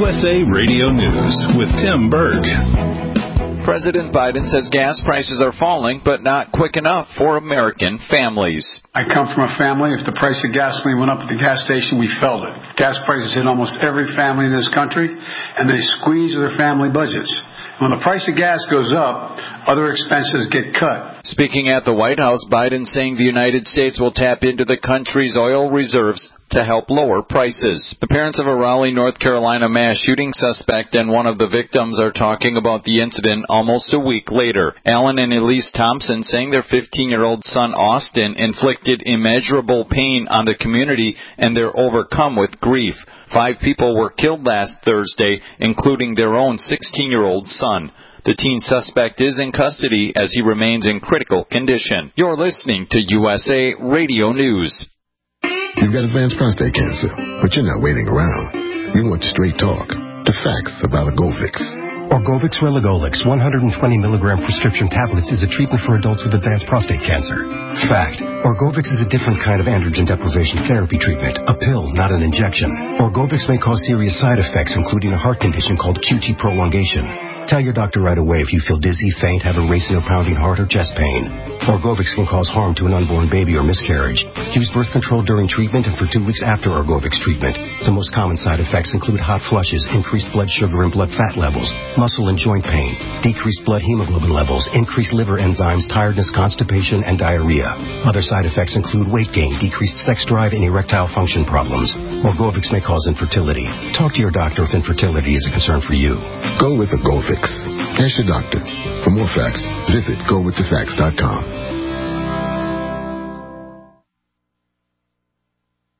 USA Radio News with Tim Berg. President Biden says gas prices are falling, but not quick enough for American families. I come from a family. If the price of gasoline went up at the gas station, we felt it. Gas prices hit almost every family in this country, and they squeeze their family budgets. When the price of gas goes up, other expenses get cut. Speaking at the White House, Biden saying the United States will tap into the country's oil reserves to help lower prices. The parents of a Raleigh, North Carolina mass shooting suspect and one of the victims are talking about the incident almost a week later. Alan and Elise Thompson saying their 15-year-old son Austin inflicted immeasurable pain on the community and they're overcome with grief. 5 people were killed last Thursday, including their own 16-year-old son. The teen suspect is in custody as he remains in critical condition. You're listening to USA Radio News. You've got advanced prostate cancer, but you're not waiting around. You want straight talk, the facts about Orgovyx. Orgovyx Relugolix 120 milligram prescription tablets is a treatment for adults with advanced prostate cancer. Fact: Orgovyx is a different kind of androgen deprivation therapy treatment, a pill, not an injection. Orgovyx may cause serious side effects, including a heart condition called QT prolongation. Tell your doctor right away if you feel dizzy, faint, have a racing or pounding heart, or chest pain. Orgovyx can cause harm to an unborn baby or miscarriage. Use birth control during treatment and for 2 weeks after Orgovyx treatment. The most common side effects include hot flushes, increased blood sugar and blood fat levels, muscle and joint pain, decreased blood hemoglobin levels, increased liver enzymes, tiredness, constipation, and diarrhea. Other side effects include weight gain, decreased sex drive, and erectile function problems. Orgovyx may cause infertility. Talk to your doctor if infertility is a concern for you. Go with Orgovyx. Ask your doctor. For more facts, visit GoWithTheFacts.com.